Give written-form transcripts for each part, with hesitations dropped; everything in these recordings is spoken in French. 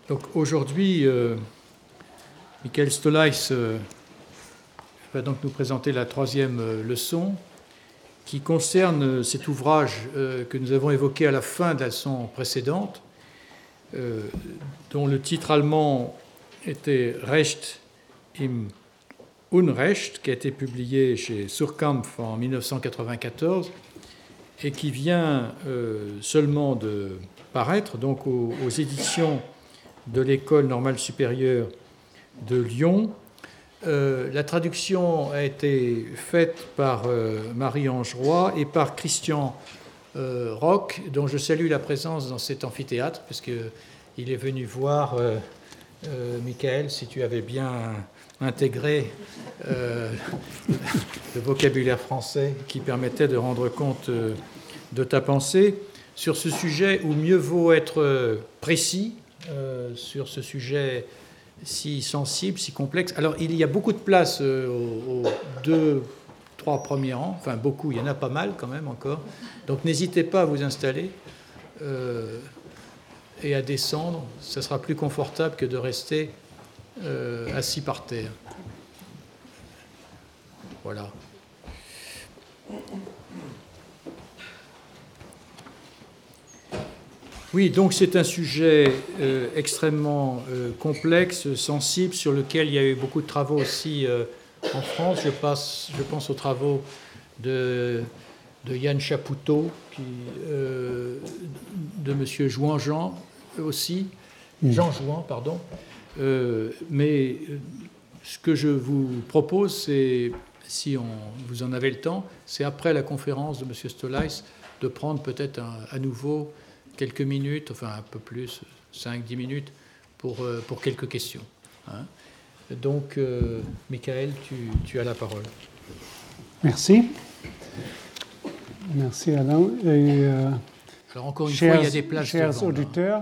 Donc aujourd'hui, Michael Stolhuis va donc nous présenter la troisième leçon qui concerne cet ouvrage que nous avons évoqué à la fin de la leçon précédente, dont le titre allemand était Recht im Unrecht, qui a été publié chez Suhrkampf en 1994 et qui vient seulement de paraître donc aux éditions de l'École normale supérieure de Lyon. La traduction a été faite par Marie-Ange Roy et par Christian Roch, dont je salue la présence dans cet amphithéâtre, parce qu'il est venu voir, Michael, si tu avais bien intégré le vocabulaire français qui permettait de rendre compte de ta pensée sur ce sujet où mieux vaut être précis sur ce sujet si sensible, si complexe. Alors, il y a beaucoup de place aux 2-3 premiers rangs, enfin beaucoup, il y en a pas mal quand même encore. Donc, n'hésitez pas à vous installer et à descendre. Ça sera plus confortable que de rester assis par terre. Voilà. Oui, donc c'est un sujet extrêmement complexe, sensible, sur lequel il y a eu beaucoup de travaux aussi en France. Je pense aux travaux de Yann Chapoutot, de M. Jouan-Jean aussi, Jean Jouan, pardon. Mais ce que je vous propose, c'est, si vous en avez le temps, c'est après la conférence de M. Stolhuis, de prendre peut-être à nouveau quelques minutes, enfin un peu plus, 5-10 minutes, pour quelques questions. Hein. Donc, Michael, tu as la parole. Merci. Merci, Alain. Et, alors, encore une fois, il y a des places chers devant, auditeurs,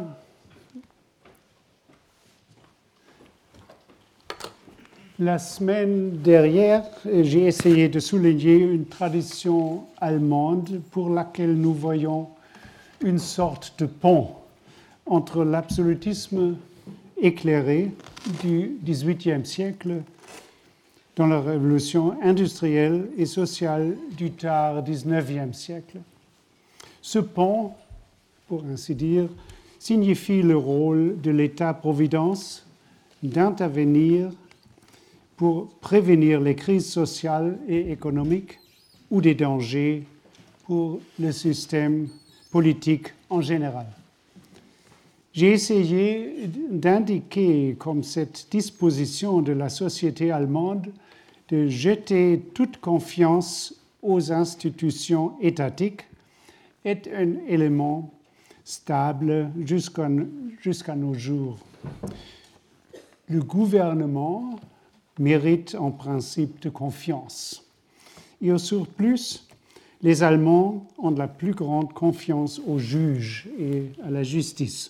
la semaine dernière, j'ai essayé de souligner une tradition allemande pour laquelle nous voyons une sorte de pont entre l'absolutisme éclairé du XVIIIe siècle dans la révolution industrielle et sociale du tard XIXe siècle. Ce pont, pour ainsi dire, signifie le rôle de l'État-providence d'intervenir pour prévenir les crises sociales et économiques ou des dangers pour le système politique en général. J'ai essayé d'indiquer comme cette disposition de la société allemande de jeter toute confiance aux institutions étatiques est un élément stable jusqu'à nos jours. Le gouvernement mérite en principe de confiance. Et au surplus, les Allemands ont la plus grande confiance aux juges et à la justice.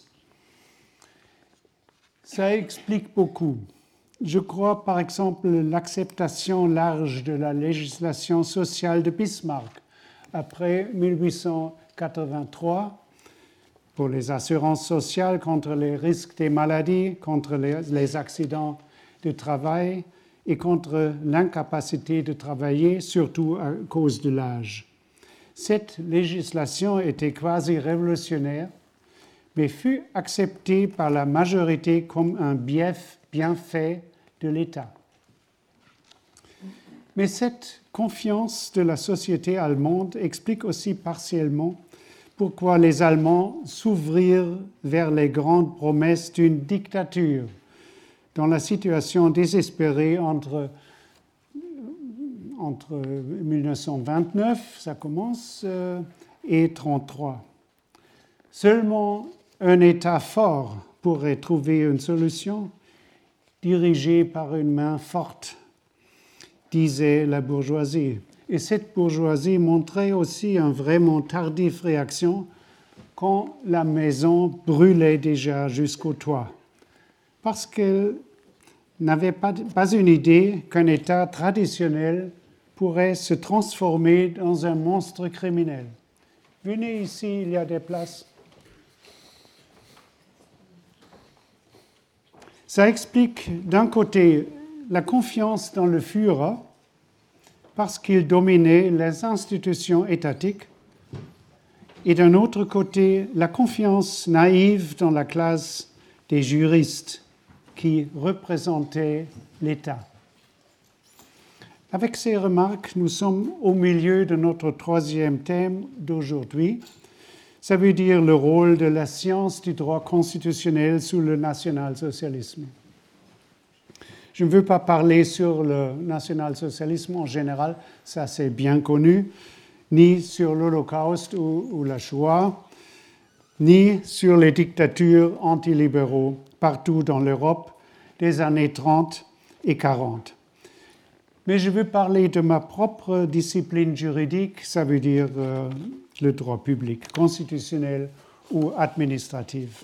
Ça explique beaucoup. Je crois par exemple l'acceptation large de la législation sociale de Bismarck après 1883 pour les assurances sociales contre les risques des maladies, contre les accidents de travail et contre l'incapacité de travailler, surtout à cause de l'âge. Cette législation était quasi révolutionnaire, mais fut acceptée par la majorité comme un bienfait de l'État. Mais cette confiance de la société allemande explique aussi partiellement pourquoi les Allemands s'ouvrirent vers les grandes promesses d'une dictature dans la situation désespérée entre 1929, ça commence, et 1933. Seulement un État fort pourrait trouver une solution, dirigé par une main forte, disait la bourgeoisie. Et cette bourgeoisie montrait aussi une vraiment tardive réaction quand la maison brûlait déjà jusqu'au toit, parce qu'elle n'avait pas une idée qu'un État traditionnel pourrait se transformer dans un monstre criminel. Venez ici, il y a des places. Ça explique d'un côté la confiance dans le Führer parce qu'il dominait les institutions étatiques et d'un autre côté la confiance naïve dans la classe des juristes qui représentaient l'État. Avec ces remarques, nous sommes au milieu de notre troisième thème d'aujourd'hui. Ça veut dire le rôle de la science du droit constitutionnel sous le national-socialisme. Je ne veux pas parler sur le national-socialisme en général, ça c'est bien connu, ni sur l'Holocauste ou la Shoah, ni sur les dictatures antilibéraux partout dans l'Europe des années 30 et 40. Mais je veux parler de ma propre discipline juridique, ça veut dire le droit public, constitutionnel ou administratif.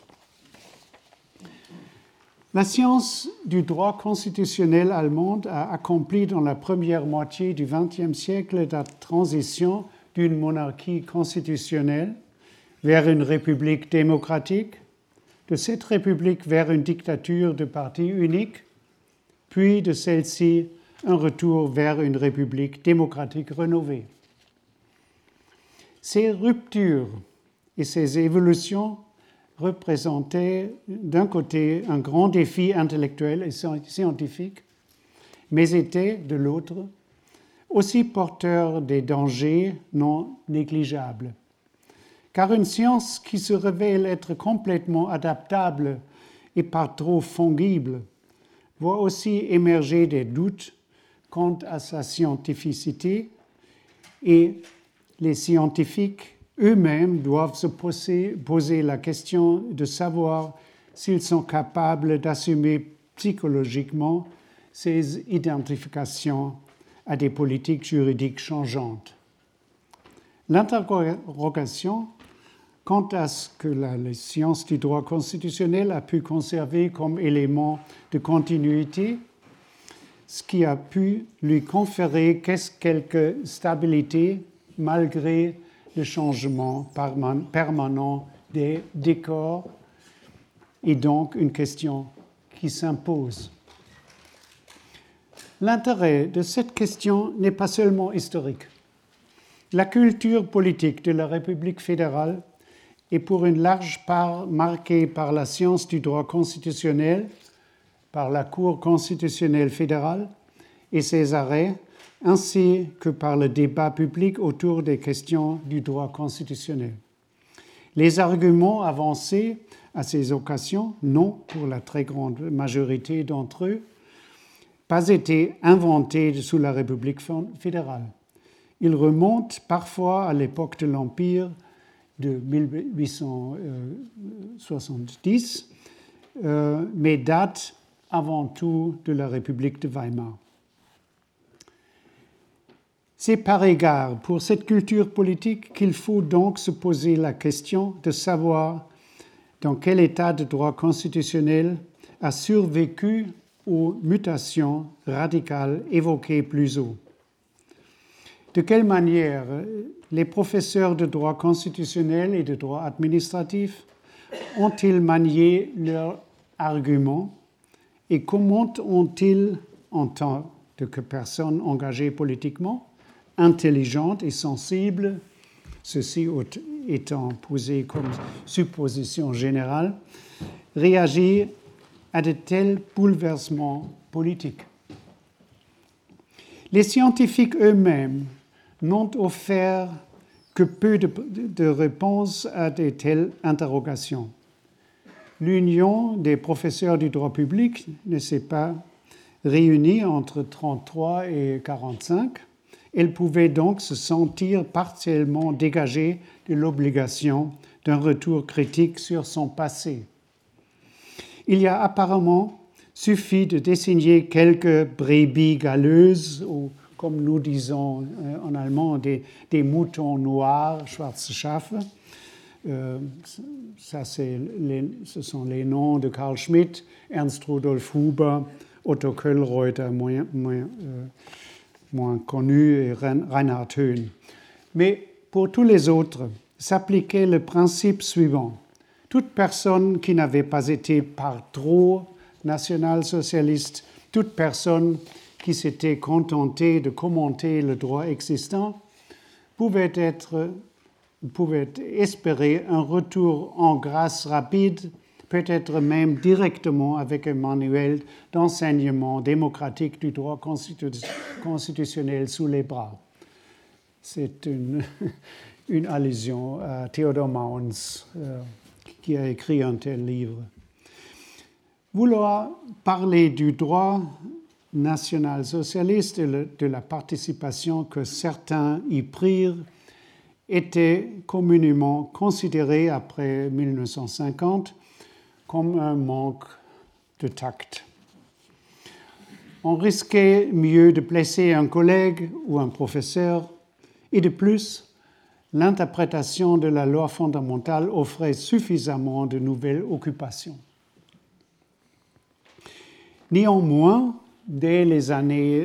La science du droit constitutionnel allemande a accompli dans la première moitié du XXe siècle la transition d'une monarchie constitutionnelle vers une république démocratique, de cette république vers une dictature de parti unique, puis de celle-ci un retour vers une république démocratique rénovée. Ces ruptures et ces évolutions représentaient d'un côté un grand défi intellectuel et scientifique, mais étaient de l'autre aussi porteurs des dangers non négligeables. Car une science qui se révèle être complètement adaptable et pas trop fongible voit aussi émerger des doutes quant à sa scientificité et les scientifiques eux-mêmes doivent se poser la question de savoir s'ils sont capables d'assumer psychologiquement ces identifications à des politiques juridiques changeantes. L'interrogation quant à ce que la science du droit constitutionnel a pu conserver comme élément de continuité, ce qui a pu lui conférer quelque stabilité malgré le changement permanent des décors, est donc une question qui s'impose. L'intérêt de cette question n'est pas seulement historique. La culture politique de la République fédérale est pour une large part marquée par la science du droit constitutionnel, par la Cour constitutionnelle fédérale et ses arrêts, ainsi que par le débat public autour des questions du droit constitutionnel. Les arguments avancés à ces occasions n'ont, pour la très grande majorité d'entre eux, pas été inventés sous la République fédérale. Ils remontent parfois à l'époque de l'Empire de 1870, mais datent avant tout de la République de Weimar. C'est par égard pour cette culture politique qu'il faut donc se poser la question de savoir dans quel état de droit constitutionnel a survécu aux mutations radicales évoquées plus haut. De quelle manière les professeurs de droit constitutionnel et de droit administratif ont-ils manié leurs arguments et comment ont-ils, en tant que personnes engagées politiquement, intelligentes et sensibles, ceci étant posé comme supposition générale, réagi à de tels bouleversements politiques. Les scientifiques eux-mêmes n'ont offert que peu de réponses à de telles interrogations. L'Union des professeurs du droit public ne s'est pas réunie entre 1933 et 1945. Elle pouvait donc se sentir partiellement dégagée de l'obligation d'un retour critique sur son passé. Il y a apparemment suffi de désigner quelques brebis galeuses, ou comme nous disons en allemand, des moutons noirs, schwarze Schafe. Ce sont les noms de Carl Schmitt, Ernst Rudolf Huber, Otto Köhlreuter, moins connu, et Reinhard Höhn. Mais pour tous les autres, s'appliquait le principe suivant. Toute personne qui n'avait pas été par trop national-socialiste, toute personne qui s'était contentée de commenter le droit existant pouvait espérer un retour en grâce rapide, peut-être même directement avec un manuel d'enseignement démocratique du droit constitutionnel sous les bras. C'est une allusion à Theodor Mauns, qui a écrit un tel livre. Vouloir parler du droit national-socialiste et de la participation que certains y prirent était communément considéré après 1950 comme un manque de tact. On risquait mieux de blesser un collègue ou un professeur, et de plus, l'interprétation de la loi fondamentale offrait suffisamment de nouvelles occupations. Néanmoins, dès les années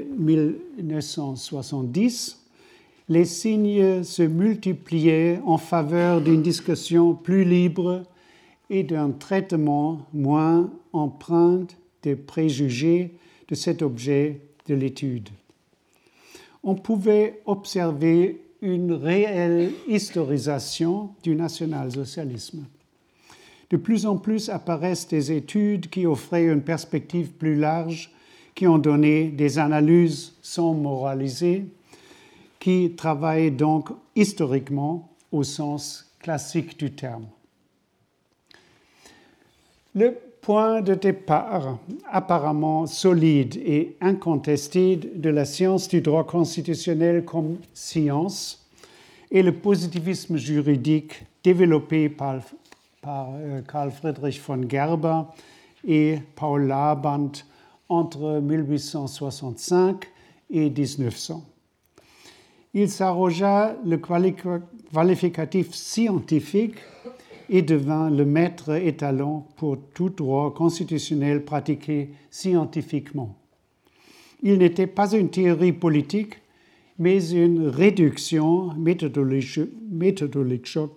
1970, les signes se multipliaient en faveur d'une discussion plus libre et d'un traitement moins empreint des préjugés de cet objet de l'étude. On pouvait observer une réelle historisation du national-socialisme. De plus en plus apparaissent des études qui offraient une perspective plus large, qui ont donné des analyses sans moraliser, qui travaillent donc historiquement au sens classique du terme. Le point de départ apparemment solide et incontesté de la science du droit constitutionnel comme science est le positivisme juridique développé par Carl Friedrich von Gerber et Paul Laband entre 1865 et 1900. Il s'arrogea le qualificatif scientifique et devint le maître étalon pour tout droit constitutionnel pratiqué scientifiquement. Il n'était pas une théorie politique, mais une réduction méthodologiquement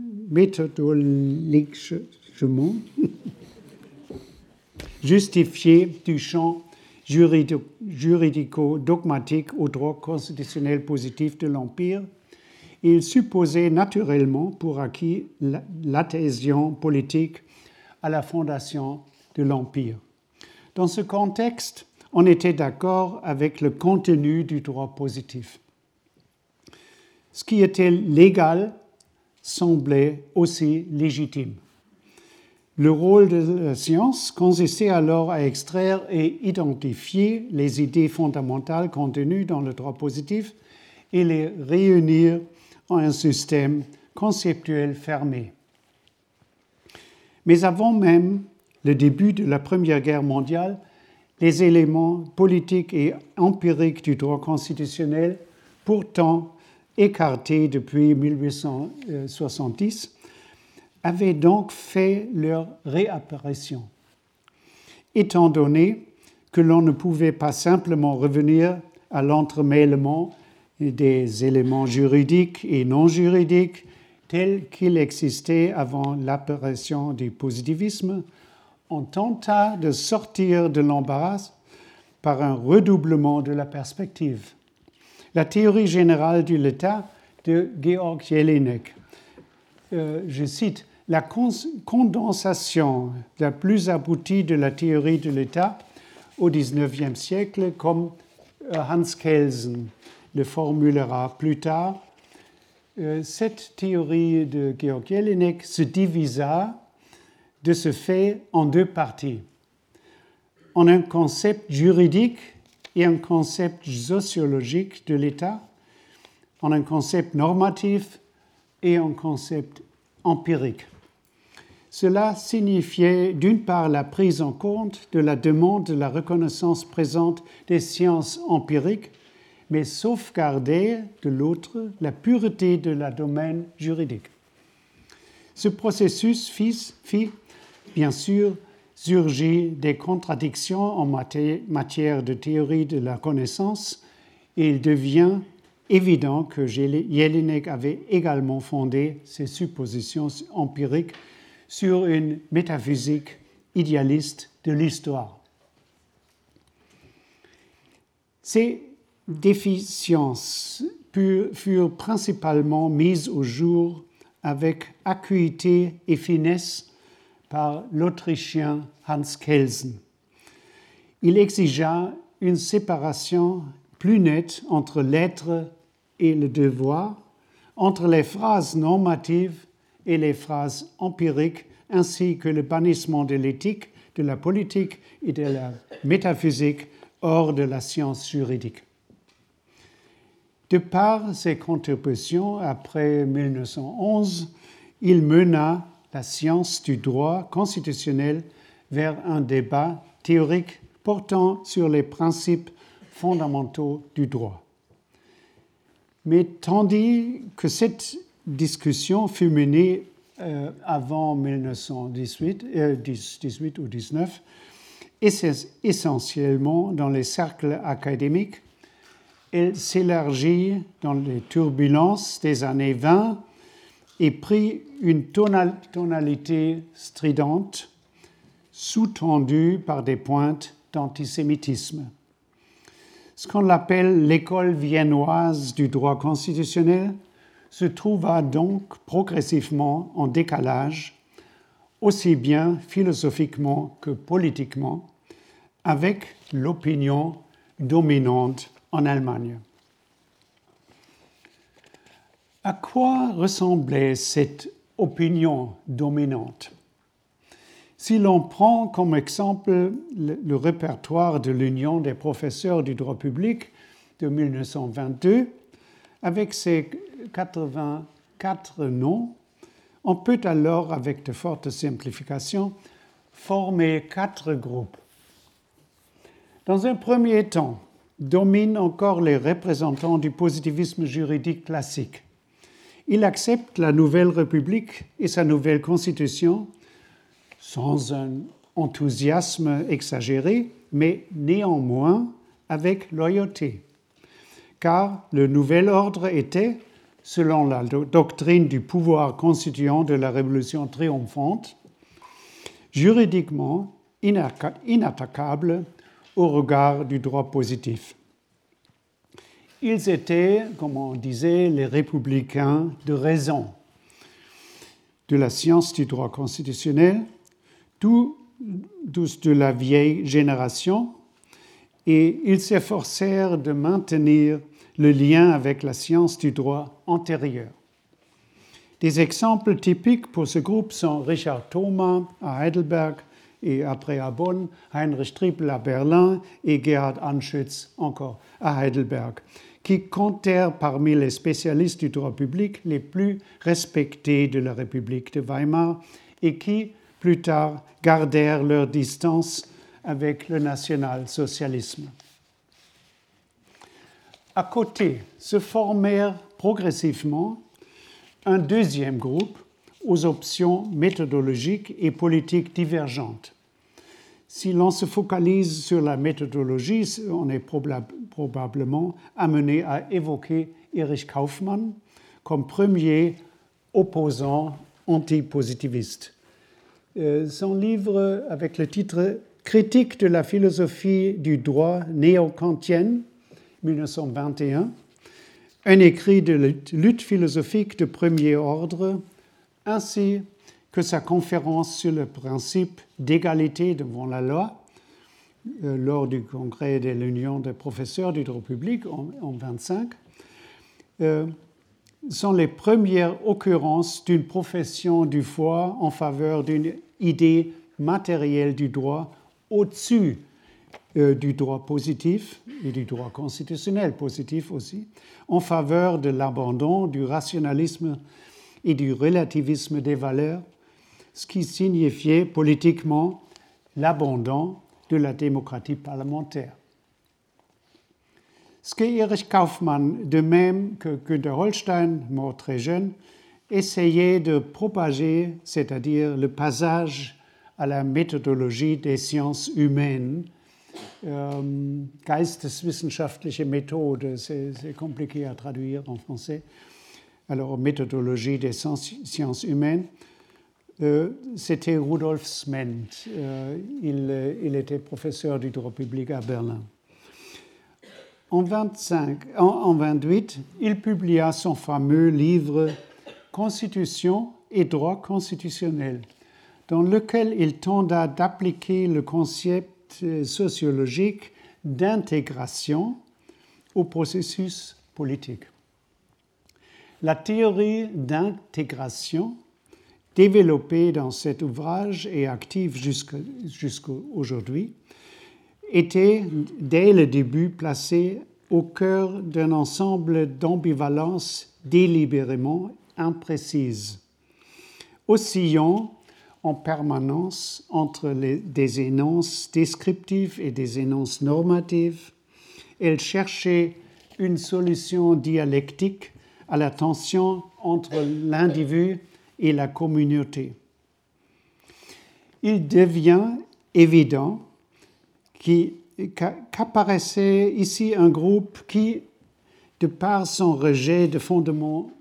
justifiée du champ juridico-dogmatique au droit constitutionnel positif de l'Empire. Il supposait naturellement pour acquis l'adhésion politique à la fondation de l'Empire. Dans ce contexte, on était d'accord avec le contenu du droit positif. Ce qui était légal semblait aussi légitime. Le rôle de la science consistait alors à extraire et identifier les idées fondamentales contenues dans le droit positif et les réunir en un système conceptuel fermé. Mais avant même le début de la Première Guerre mondiale, les éléments politiques et empiriques du droit constitutionnel, pourtant écartés depuis 1870, avaient donc fait leur réapparition. Étant donné que l'on ne pouvait pas simplement revenir à l'entremêlement des éléments juridiques et non juridiques tels qu'ils existaient avant l'apparition du positivisme, on tenta de sortir de l'embarras par un redoublement de la perspective. La théorie générale de l'État de Georg Jelinek, je cite, « La condensation la plus aboutie de la théorie de l'État au XIXe siècle, comme Hans Kelsen le formulera plus tard, cette théorie de Georg Jelinek se divisa de ce fait en deux parties, en un concept juridique et un concept sociologique de l'État, en un concept normatif et un concept empirique. Cela signifiait d'une part la prise en compte de la demande de la reconnaissance présente des sciences empiriques, mais sauvegarder de l'autre la pureté de la domaine juridique. Ce processus fit bien sûr surgir des contradictions en matière de théorie de la connaissance et il devient évident que Jelinek avait également fondé ses suppositions empiriques sur une métaphysique idéaliste de l'histoire. Ces déficiences furent principalement mises au jour avec acuité et finesse par l'Autrichien Hans Kelsen. Il exigea une séparation plus nette entre l'être et le devoir, entre les phrases normatives et les phrases empiriques, ainsi que le bannissement de l'éthique, de la politique et de la métaphysique hors de la science juridique. De par ses contributions après 1911, il mena la science du droit constitutionnel vers un débat théorique portant sur les principes fondamentaux du droit. Mais tandis que cette discussion fut menée avant 1918 ou 19, essentiellement dans les cercles académiques, elle s'élargit dans les turbulences des années 20 et prit une tonalité stridente, sous-tendue par des pointes d'antisémitisme. Ce qu'on appelle l'école viennoise du droit constitutionnel se trouva donc progressivement en décalage, aussi bien philosophiquement que politiquement, avec l'opinion dominante en Allemagne. À quoi ressemblait cette opinion dominante? Si l'on prend comme exemple le répertoire de l'Union des professeurs du droit public de 1922, avec ses 84 noms, on peut alors, avec de fortes simplifications, former 4 groupes. Dans un premier temps, dominent encore les représentants du positivisme juridique classique. Ils acceptent la nouvelle République et sa nouvelle Constitution sans un enthousiasme exagéré, mais néanmoins avec loyauté. Car le nouvel ordre était, selon la doctrine du pouvoir constituant de la Révolution triomphante, juridiquement inattaquable au regard du droit positif. Ils étaient, comme on disait, les républicains de raison, de la science du droit constitutionnel, tous de la vieille génération, et ils s'efforcèrent de maintenir le lien avec la science du droit antérieur. Des exemples typiques pour ce groupe sont Richard Thoma à Heidelberg et après à Bonn, Heinrich Trippel à Berlin et Gerhard Anschütz encore à Heidelberg, qui comptèrent parmi les spécialistes du droit public les plus respectés de la République de Weimar et qui, plus tard, gardèrent leur distance avec le national-socialisme. À côté, se formèrent progressivement un deuxième groupe aux options méthodologiques et politiques divergentes. Si l'on se focalise sur la méthodologie, on est probablement amené à évoquer Erich Kaufmann comme premier opposant antipositiviste. Son livre avec le titre « Critique de la philosophie du droit néo-kantienne » 1921, un écrit de lutte philosophique de premier ordre, ainsi que sa conférence sur le principe d'égalité devant la loi lors du congrès de l'Union des professeurs du droit public en 1925, sont les premières occurrences d'une profession du foi en faveur d'une idée matérielle du droit au-dessus du droit positif et du droit constitutionnel positif aussi, en faveur de l'abandon du rationalisme et du relativisme des valeurs, ce qui signifiait politiquement l'abandon de la démocratie parlementaire. Ce que Erich Kaufmann, de même que Günther Holstein, mort très jeune, essayait de propager, c'est-à-dire le passage à la méthodologie des sciences humaines, geisteswissenschaftliche Methode, c'est compliqué à traduire en français, alors méthodologie des sciences humaines, c'était Rudolf Sment. Il était professeur du droit public à Berlin. En 1928, il publia son fameux livre « Constitution et droit constitutionnel », dans lequel il tenta d'appliquer le concept sociologique d'intégration au processus politique. La théorie d'intégration, développée dans cet ouvrage et active jusqu'à aujourd'hui, était dès le début placée au cœur d'un ensemble d'ambivalences délibérément imprécises, oscillant en permanence entre des énonces descriptives et des énonces normatives. Elle cherchait une solution dialectique à la tension entre l'individu et la communauté. Il devient évident qu'apparaissait ici un groupe qui, de par son rejet de fondements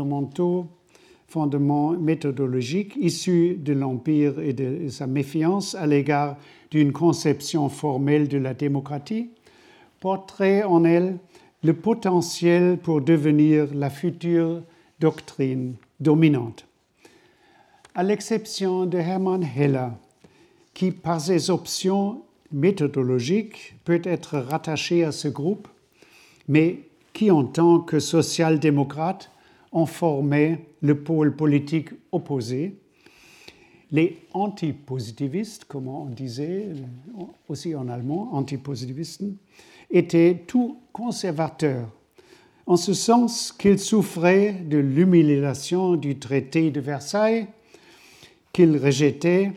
méthodologiques issus de l'Empire et de sa méfiance à l'égard d'une conception formelle de la démocratie, porterait en elle le potentiel pour devenir la future doctrine dominante. À l'exception de Hermann Heller, qui par ses options méthodologique peut être rattaché à ce groupe, mais qui, en tant que social-démocrate, en formait le pôle politique opposé. Les antipositivistes, comme on disait aussi en allemand, antipositivistes, étaient tout conservateurs, en ce sens qu'ils souffraient de l'humiliation du traité de Versailles, qu'ils rejettent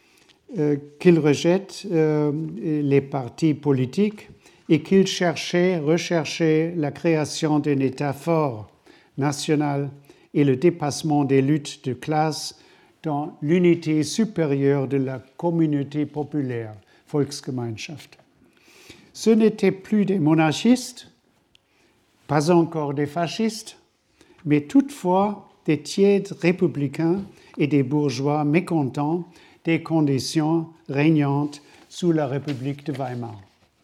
les partis politiques et qu'ils recherchaient la création d'un État fort, national, et le dépassement des luttes de classe dans l'unité supérieure de la communauté populaire, Volksgemeinschaft. Ce n'étaient plus des monarchistes, pas encore des fascistes, mais toutefois des tièdes républicains et des bourgeois mécontents des conditions régnantes sous la République de Weimar.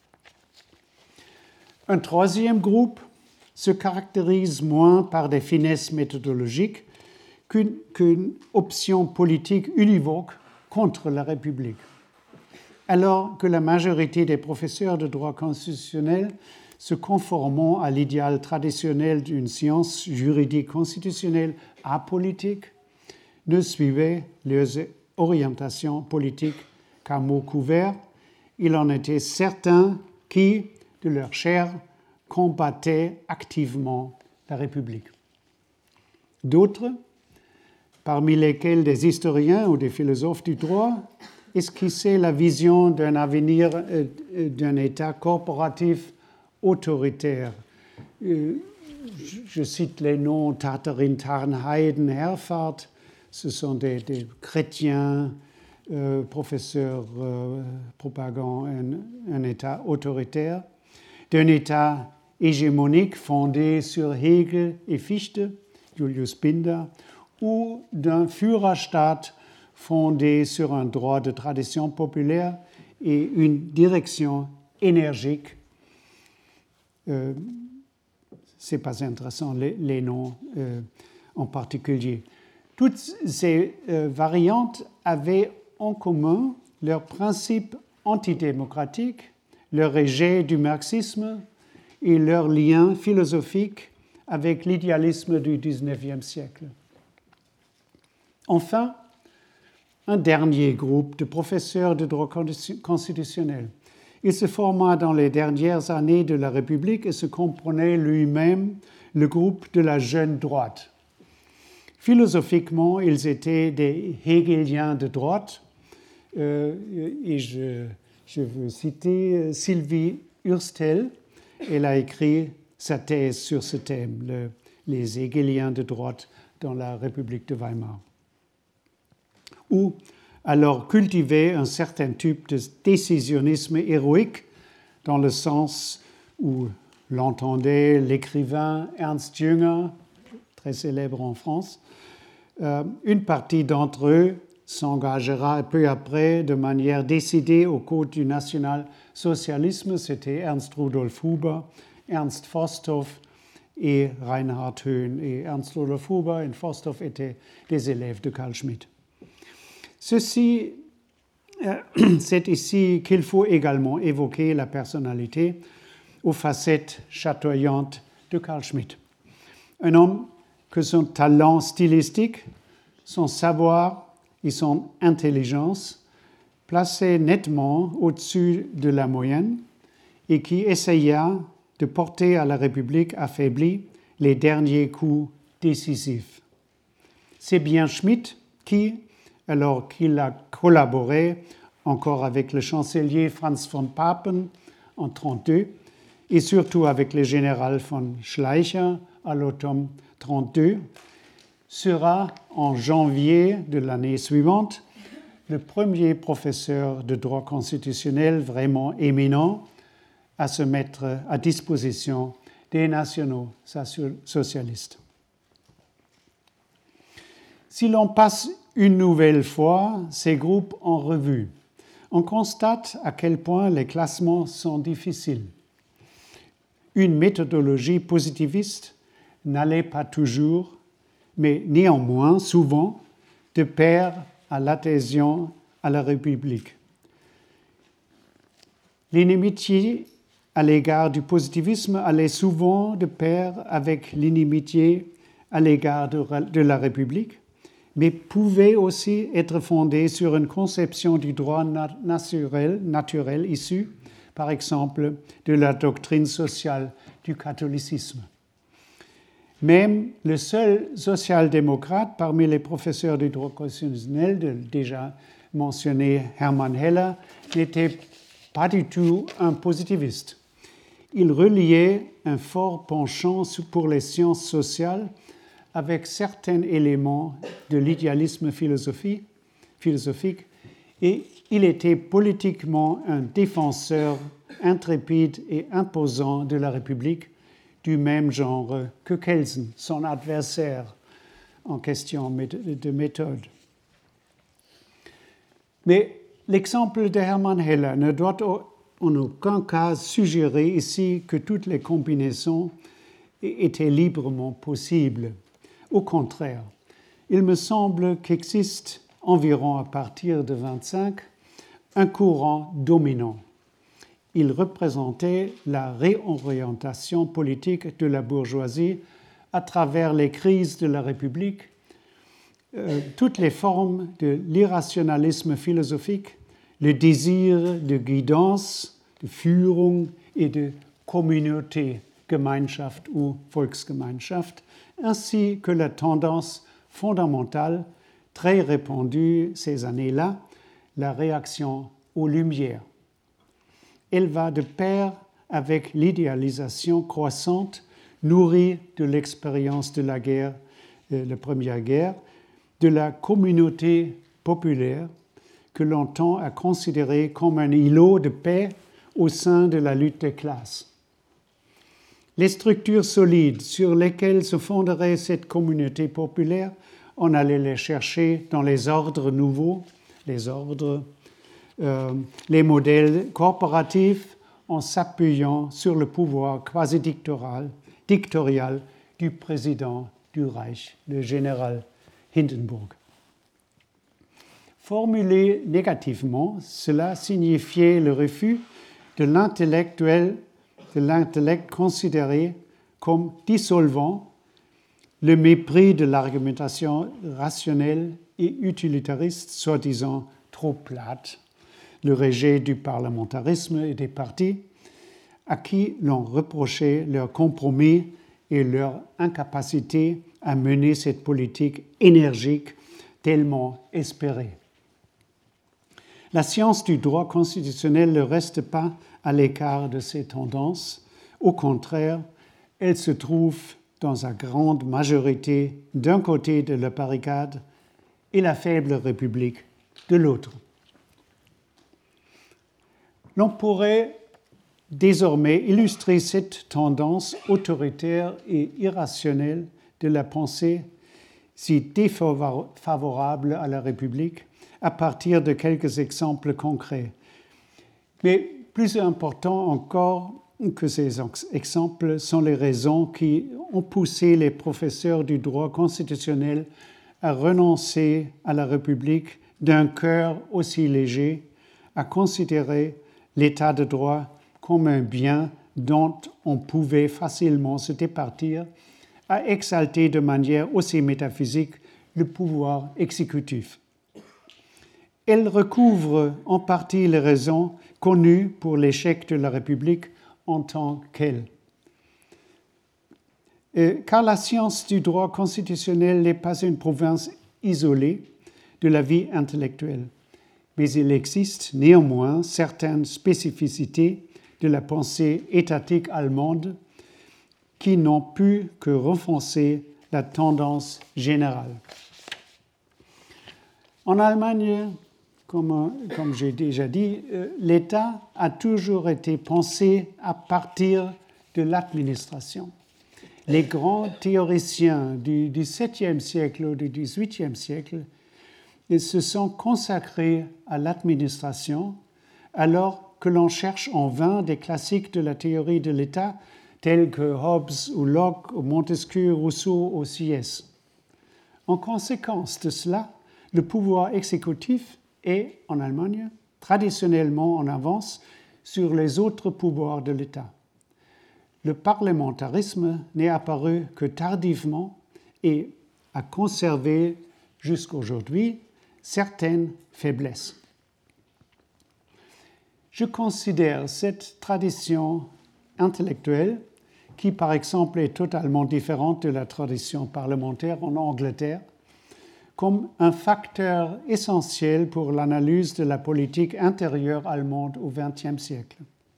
Un troisième groupe se caractérise moins par des finesses méthodologiques qu'une option politique univoque contre la République. Alors que la majorité des professeurs de droit constitutionnel, se conformant à l'idéal traditionnel d'une science juridique constitutionnelle apolitique, ne suivaient leurs orientations politiques qu'à mots couverts, il en était certains qui, de leur chair, combattaient activement la République. D'autres, parmi lesquels des historiens ou des philosophes du droit, esquissaient la vision d'un avenir d'un État corporatif autoritaire. Je cite les noms Tartarin, Tarnheiden, Herfahrt. Ce sont des chrétiens, professeurs propagant un État autoritaire, d'un État hégémonique fondé sur Hegel et Fichte, Julius Binder, ou d'un Führerstaat fondé sur un droit de tradition populaire et une direction énergique. Ce n'est pas intéressant, les noms en particulier. Toutes ces variantes avaient en commun leurs principes antidémocratiques, leur rejet du marxisme et leur lien philosophique avec l'idéalisme du XIXe siècle. Enfin, un dernier groupe de professeurs de droit constitutionnel. Il se forma dans les dernières années de la République et se comprenait lui-même le groupe de la jeune droite. Philosophiquement, ils étaient des hegeliens de droite, et je veux citer Sylvie Hurstel. Elle a écrit sa thèse sur ce thème, les hegeliens de droite dans la République de Weimar. Ou alors cultiver un certain type de décisionnisme héroïque dans le sens où l'entendait l'écrivain Ernst Jünger, très célèbre en France, Une partie d'entre eux s'engagera peu après de manière décidée au code du national-socialisme. C'était Ernst Rudolf Huber, Ernst Forsthoff et Reinhard Höhn. Et Ernst Rudolf Huber et Forsthoff étaient des élèves de Carl Schmitt. C'est ici qu'il faut également évoquer la personnalité aux facettes chatoyantes de Carl Schmitt. Un homme que son talent stylistique, son savoir et son intelligence plaçaient nettement au-dessus de la moyenne et qui essaya de porter à la République affaiblie les derniers coups décisifs. C'est bien Schmitt qui, alors qu'il a collaboré encore avec le chancelier Franz von Papen en 1932 et surtout avec le général von Schleicher à l'automne 1932, sera en janvier de l'année suivante le premier professeur de droit constitutionnel vraiment éminent à se mettre à disposition des nationaux socialistes. Si l'on passe une nouvelle fois ces groupes en revue, on constate à quel point les classements sont difficiles. Une méthodologie positiviste n'allait pas toujours, mais néanmoins souvent, de pair à l'adhésion à la République. L'inimitié à l'égard du positivisme allait souvent de pair avec l'inimitié à l'égard de la République, mais pouvait aussi être fondée sur une conception du droit naturel issue, par exemple, de la doctrine sociale du catholicisme. Même le seul social-démocrate parmi les professeurs du droit constitutionnel, déjà mentionné Hermann Heller, n'était pas du tout un positiviste. Il reliait un fort penchant pour les sciences sociales avec certains éléments de l'idéalisme philosophique et il était politiquement un défenseur intrépide et imposant de la République, du même genre que Kelsen, son adversaire en question de méthode. Mais l'exemple de Hermann Heller ne doit en aucun cas suggérer ici que toutes les combinaisons étaient librement possibles. Au contraire, il me semble qu'existe environ à partir de 1925 un courant dominant. Il représentait la réorientation politique de la bourgeoisie à travers les crises de la République, toutes les formes de l'irrationalisme philosophique, le désir de guidance, de Führung et de communauté, Gemeinschaft ou Volksgemeinschaft, ainsi que la tendance fondamentale très répandue ces années-là, la réaction aux Lumières. Elle va de pair avec l'idéalisation croissante nourrie de l'expérience de la guerre, la Première Guerre, de la communauté populaire que l'on tend à considérer comme un îlot de paix au sein de la lutte des classes. Les structures solides sur lesquelles se fonderait cette communauté populaire, on allait les chercher dans les ordres nouveaux, les modèles corporatifs en s'appuyant sur le pouvoir quasi-dictatorial du président du Reich, le général Hindenburg. Formulé négativement, cela signifiait le refus de l'intellect considéré comme dissolvant, le mépris de l'argumentation rationnelle et utilitariste, soi-disant trop plate, le rejet du parlementarisme et des partis, à qui l'on reprochait leur compromis et leur incapacité à mener cette politique énergique tellement espérée. La science du droit constitutionnel ne reste pas à l'écart de ces tendances. Au contraire, elle se trouve dans sa grande majorité d'un côté de la barricade et la faible République de l'autre. L'on pourrait désormais illustrer cette tendance autoritaire et irrationnelle de la pensée si défavorable à la République à partir de quelques exemples concrets. Mais plus important encore que ces exemples sont les raisons qui ont poussé les professeurs du droit constitutionnel à renoncer à la République d'un cœur aussi léger, à considérer l'état de droit comme un bien dont on pouvait facilement se départir, à exalter de manière aussi métaphysique le pouvoir exécutif. Elle recouvre en partie les raisons connues pour l'échec de la République en tant qu'elle. Car la science du droit constitutionnel n'est pas une province isolée de la vie intellectuelle, mais il existe néanmoins certaines spécificités de la pensée étatique allemande qui n'ont pu que renforcer la tendance générale. En Allemagne, comme j'ai déjà dit, l'État a toujours été pensé à partir de l'administration. Les grands théoriciens du XVIIe siècle ou du XVIIIe siècle se sont consacrés à l'administration, alors que l'on cherche en vain des classiques de la théorie de l'État tels que Hobbes ou Locke ou Montesquieu, Rousseau ou Sieyès. En conséquence de cela, le pouvoir exécutif est, en Allemagne, traditionnellement en avance sur les autres pouvoirs de l'État. Le parlementarisme n'est apparu que tardivement et a conservé jusqu'aujourd'hui certaines faiblesses. Je considère cette tradition intellectuelle, qui par exemple est totalement différente de la tradition parlementaire en Angleterre, comme un facteur essentiel pour l'analyse de la politique intérieure allemande au XXe siècle.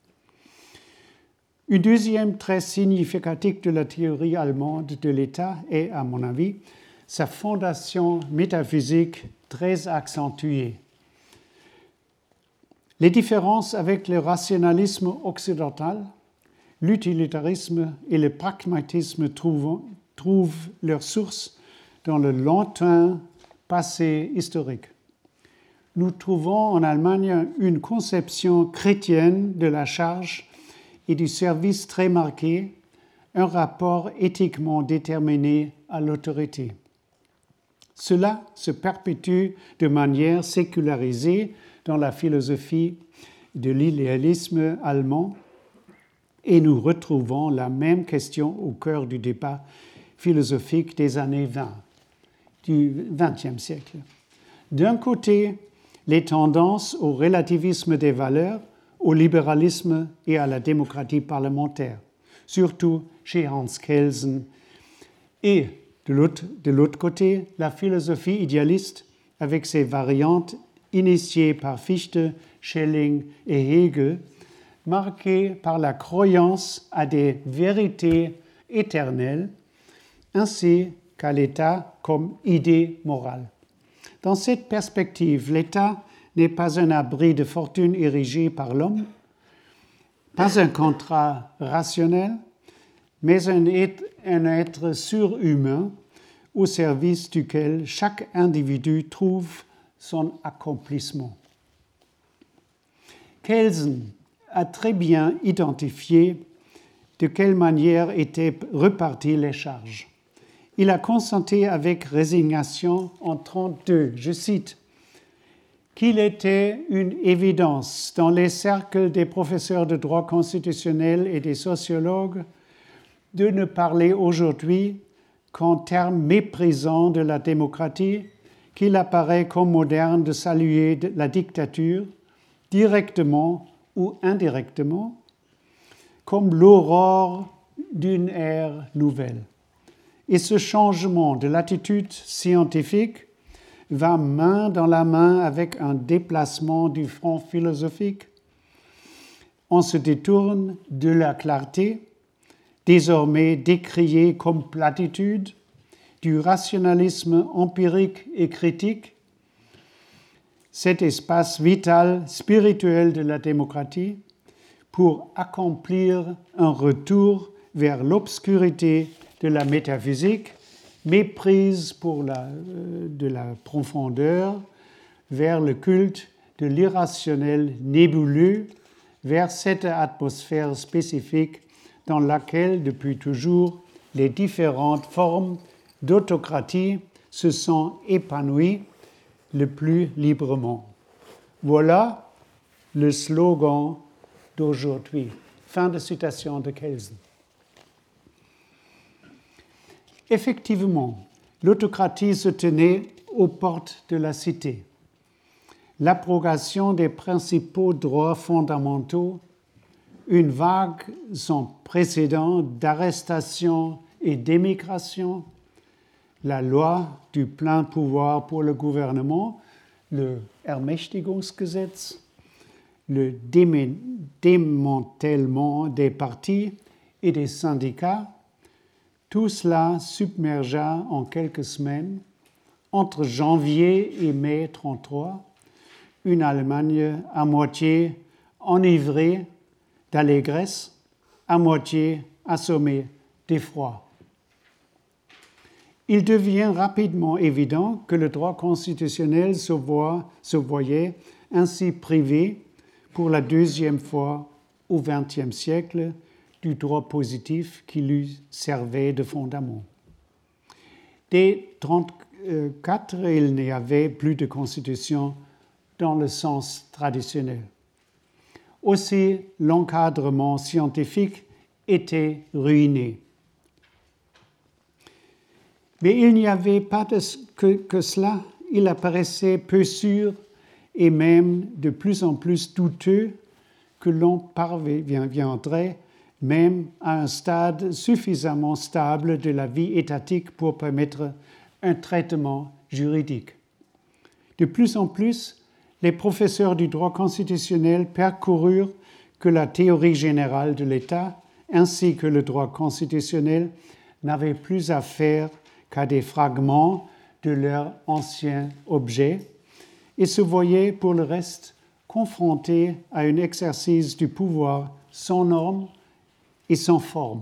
Une deuxième trait significatif de la théorie allemande de l'État est, à mon avis, sa fondation métaphysique très accentuée. Les différences avec le rationalisme occidental, l'utilitarisme et le pragmatisme trouvent leur source dans le lointain passé historique. Nous trouvons en Allemagne une conception chrétienne de la charge et du service très marqué, un rapport éthiquement déterminé à l'autorité. Cela se perpétue de manière sécularisée dans la philosophie de l'idéalisme allemand et nous retrouvons la même question au cœur du débat philosophique des années 20, du XXe siècle. D'un côté, les tendances au relativisme des valeurs, au libéralisme et à la démocratie parlementaire, surtout chez Hans Kelsen, et de l'autre côté, la philosophie idéaliste avec ses variantes initiées par Fichte, Schelling et Hegel, marquée par la croyance à des vérités éternelles, ainsi qu'à l'État comme idée morale. Dans cette perspective, l'État n'est pas un abri de fortune érigé par l'homme, pas un contrat rationnel, mais un être surhumain au service duquel chaque individu trouve son accomplissement. Kelsen a très bien identifié de quelle manière étaient reparties les charges. Il a constaté avec résignation en 1932, je cite, qu'il était une évidence dans les cercles des professeurs de droit constitutionnel et des sociologues de ne parler aujourd'hui qu'en termes méprisants de la démocratie, qu'il apparaît comme moderne de saluer la dictature, directement ou indirectement, comme l'aurore d'une ère nouvelle. Et ce changement de l'attitude scientifique va main dans la main avec un déplacement du front philosophique. On se détourne de la clarté, désormais décriée comme platitude, du rationalisme empirique et critique, cet espace vital, spirituel de la démocratie, pour accomplir un retour vers l'obscurité de la métaphysique méprise de la profondeur vers le culte de l'irrationnel nébuleux, vers cette atmosphère spécifique dans laquelle, depuis toujours, les différentes formes d'autocratie se sont épanouies le plus librement. Voilà le slogan d'aujourd'hui. Fin de citation de Kelsen. Effectivement, l'autocratie se tenait aux portes de la cité. L'abrogation des principaux droits fondamentaux, une vague sans précédent d'arrestation et d'émigration, la loi du plein pouvoir pour le gouvernement, le Ermächtigungsgesetz, le démantèlement des partis et des syndicats, tout cela submergea en quelques semaines, entre janvier et mai 1933, une Allemagne à moitié enivrée d'allégresse, à moitié assommée d'effroi. Il devient rapidement évident que le droit constitutionnel se voyait ainsi privé pour la deuxième fois au XXe siècle du droit positif qui lui servait de fondament. Dès 1934, il n'y avait plus de constitution dans le sens traditionnel. Aussi, l'encadrement scientifique était ruiné. Mais il n'y avait pas que cela. Il apparaissait peu sûr et même de plus en plus douteux que l'on parviendrait même à un stade suffisamment stable de la vie étatique pour permettre un traitement juridique. De plus en plus, les professeurs du droit constitutionnel parcoururent que la théorie générale de l'État ainsi que le droit constitutionnel n'avaient plus affaire qu'à des fragments de leur ancien objet et se voyaient pour le reste confrontés à un exercice du pouvoir sans normes et sans forme.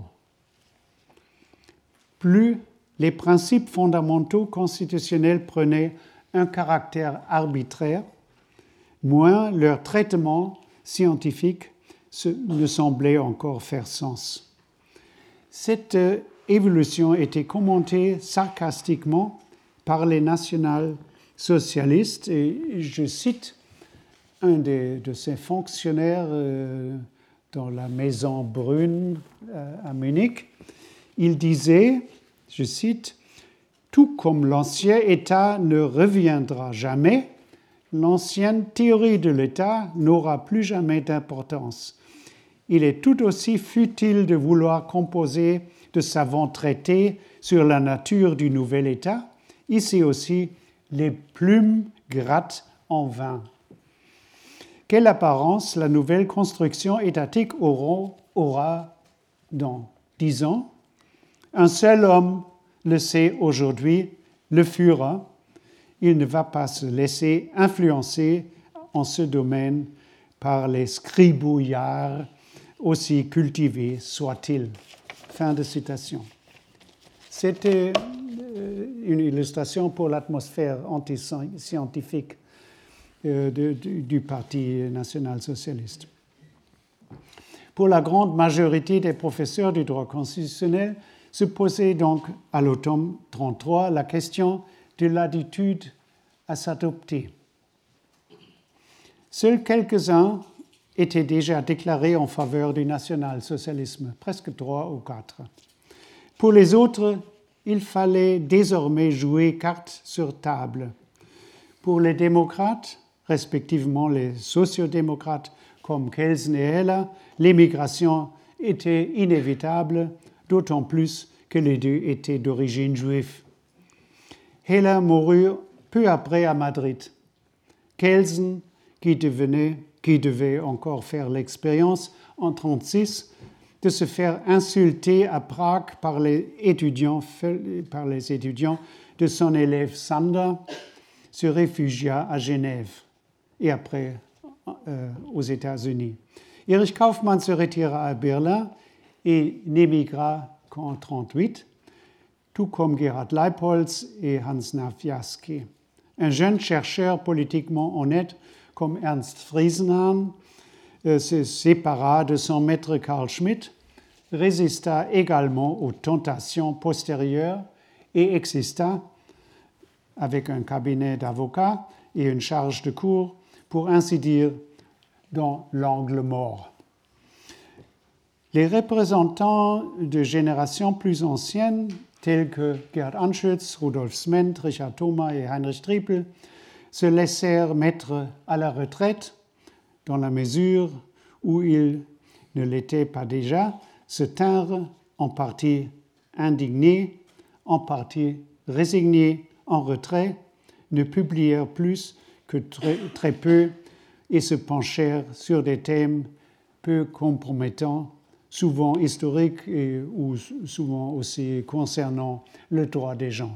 Plus les principes fondamentaux constitutionnels prenaient un caractère arbitraire, moins leur traitement scientifique ne semblait encore faire sens. Cette évolution était commentée sarcastiquement par les national-socialistes, et je cite un de ces fonctionnaires dans la Maison Brune à Munich. Il disait, je cite, « Tout comme l'ancien État ne reviendra jamais, l'ancienne théorie de l'État n'aura plus jamais d'importance. Il est tout aussi futile de vouloir composer de savants traités sur la nature du nouvel État. Ici aussi, les plumes grattent en vain. » Quelle apparence la nouvelle construction étatique aura dans 10 ans? Un seul homme le sait aujourd'hui, le Führer. Il ne va pas se laisser influencer en ce domaine par les scribouillards, aussi cultivés soient-ils. Fin de citation. C'était une illustration pour l'atmosphère anti-scientifique du Parti national-socialiste. Pour la grande majorité des professeurs du droit constitutionnel, se posait donc à l'automne 1933 la question de l'attitude à s'adopter. Seuls quelques-uns étaient déjà déclarés en faveur du national-socialisme, presque 3 ou 4. Pour les autres, il fallait désormais jouer carte sur table. Pour les démocrates, respectivement les sociodémocrates comme Kelsen et Heller, l'émigration était inévitable, d'autant plus que les deux étaient d'origine juive. Heller mourut peu après à Madrid. Kelsen, qui devait encore faire l'expérience en 1936 de se faire insulter à Prague par les étudiants de son élève Sander, se réfugia à Genève et après aux États-Unis. Erich Kaufmann se retira à Berlin et n'émigra qu'en 1938. tout comme Gerhard Leipolz et Hans Naviaski. Un jeune chercheur politiquement honnête comme Ernst Friesenhahn se sépara de son maître Carl Schmitt, résista également aux tentations postérieures et exista, avec un cabinet d'avocats et une charge de cours, pour ainsi dire, dans l'angle mort. Les représentants de générations plus anciennes, tels que Gerd Anschütz, Rudolf Sment, Richard Thoma et Heinrich Triepel, se laissèrent mettre à la retraite dans la mesure où ils ne l'étaient pas déjà, se tinrent en partie indignés, en partie résignés, en retrait, ne publièrent plus que très peu et se penchèrent sur des thèmes peu compromettants, souvent historiques ou souvent aussi concernant le droit des gens.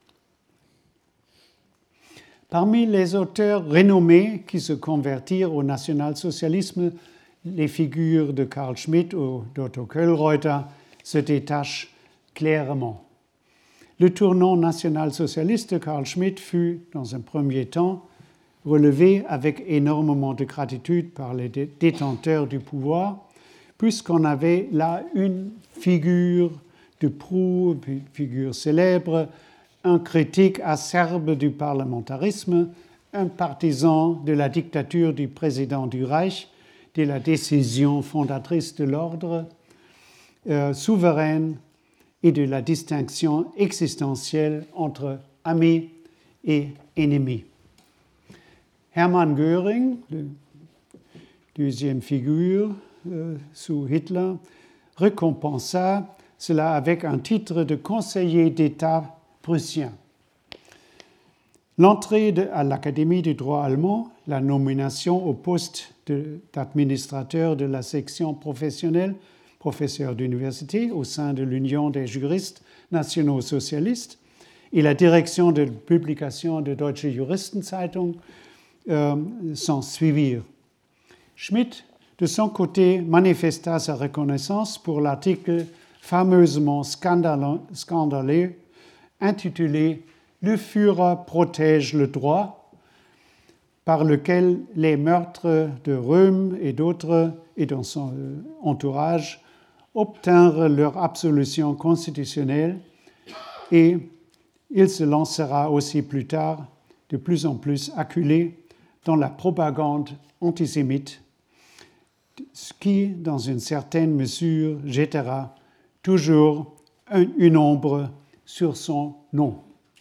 Parmi les auteurs renommés qui se convertirent au national-socialisme, les figures de Carl Schmitt ou d'Otto Köhlreuter se détachent clairement. Le tournant national-socialiste de Carl Schmitt fut, dans un premier temps, relevé avec énormément de gratitude par les détenteurs du pouvoir, puisqu'on avait là une figure de proue, une figure célèbre, un critique acerbe du parlementarisme, un partisan de la dictature du président du Reich, de la décision fondatrice de l'ordre souveraine et de la distinction existentielle entre amis et ennemis. Hermann Göring, la deuxième figure sous Hitler, récompensa cela avec un titre de conseiller d'État prussien. L'entrée à l'Académie du droit allemand, la nomination au poste d'administrateur de la section professionnelle, professeur d'université au sein de l'Union des juristes nationaux socialistes et la direction de publication de Deutsche Juristenzeitung s'en suivirent. Schmitt, de son côté, manifesta sa reconnaissance pour l'article fameusement scandaleux intitulé « Le Führer protège le droit », par lequel les meurtres de Röhm et d'autres, et dans son entourage, obtinrent leur absolution constitutionnelle et il se lancera aussi plus tard, de plus en plus acculé, dans la propagande antisémite, ce qui, dans une certaine mesure, jettera toujours une ombre sur son nom.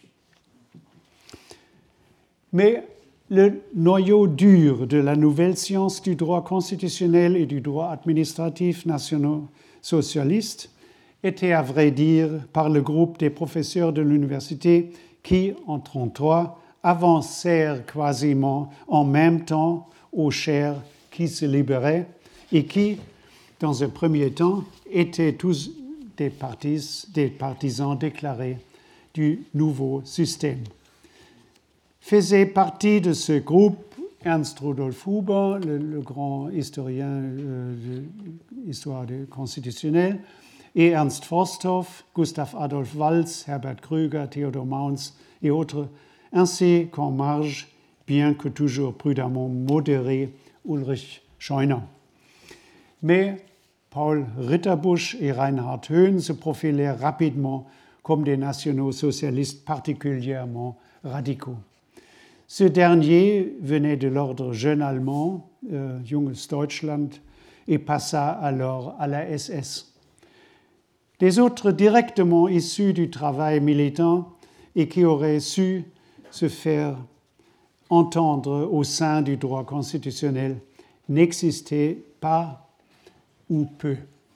Mais le noyau dur de la nouvelle science du droit constitutionnel et du droit administratif national-socialiste était, à vrai dire, par le groupe des professeurs de l'université qui, en 1933, avancèrent quasiment en même temps aux chaires qui se libéraient et qui, dans un premier temps, étaient tous des partisans déclarés du nouveau système. Faisait partie de ce groupe Ernst Rudolf Huber, le grand historien de l'histoire constitutionnelle, et Ernst Forsthoff, Gustav Adolf Walz, Herbert Krüger, Theodor Mauns et autres, ainsi qu'en marge, bien que toujours prudemment modéré, Ulrich Scheuner. Mais Paul Ritterbusch et Reinhard Höhn se profilèrent rapidement comme des nationaux-socialistes particulièrement radicaux. Ce dernier venait de l'ordre jeune allemand, Junges Deutschland, et passa alors à la SS. Les autres directement issus du travail militant et qui auraient su se faire entendre au sein du droit constitutionnel n'existaient pas ou peu.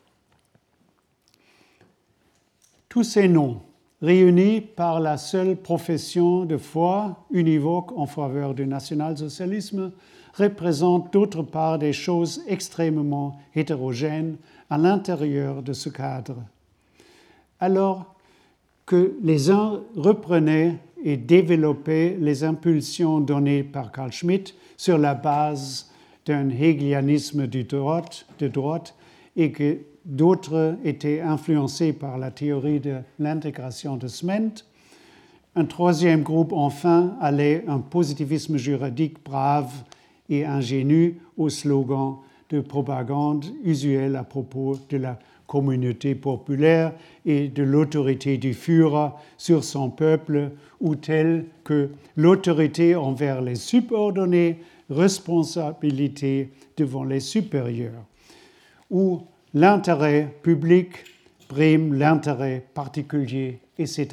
Tous ces noms, réunis par la seule profession de foi univoque en faveur du national-socialisme, représentent d'autre part des choses extrêmement hétérogènes à l'intérieur de ce cadre. Alors que les uns reprenaient et développaient les impulsions données par Carl Schmitt sur la base d'un hegelianisme de droite et que d'autres étaient influencés par la théorie de l'intégration de Sment. Un troisième groupe, enfin, allait un positivisme juridique brave et ingénu au slogan de propagande usuel à propos de la communauté populaire et de l'autorité du Führer sur son peuple, ou telle que l'autorité envers les subordonnés, responsabilité devant les supérieurs, où l'intérêt public prime l'intérêt particulier, etc.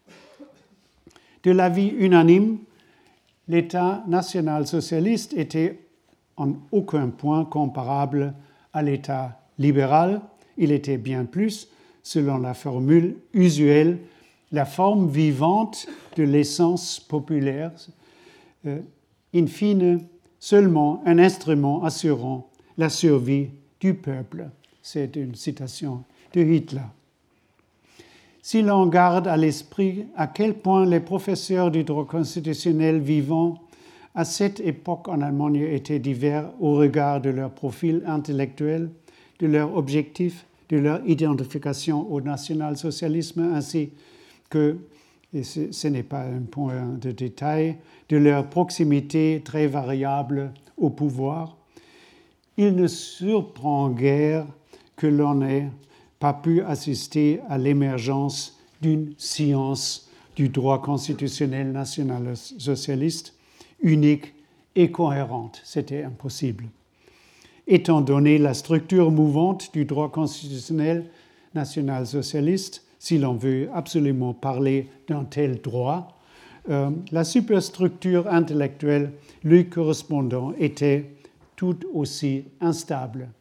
De l'avis unanime, l'État national-socialiste était en aucun point comparable à l'État libéral. Il était bien plus, selon la formule usuelle, la forme vivante de l'essence populaire, in fine, seulement un instrument assurant la survie du peuple. C'est une citation de Hitler. Si l'on garde à l'esprit à quel point les professeurs du droit constitutionnel vivant à cette époque en Allemagne étaient divers au regard de leur profil intellectuel, de leurs objectifs, de leur identification au national-socialisme, ainsi que, et ce n'est pas un point de détail, de leur proximité très variable au pouvoir, il ne surprend guère que l'on n'ait pas pu assister à l'émergence d'une science du droit constitutionnel national-socialiste unique et cohérente. C'était impossible. Étant donné la structure mouvante du droit constitutionnel national-socialiste, si l'on veut absolument parler d'un tel droit, la superstructure intellectuelle lui correspondant était tout aussi instable.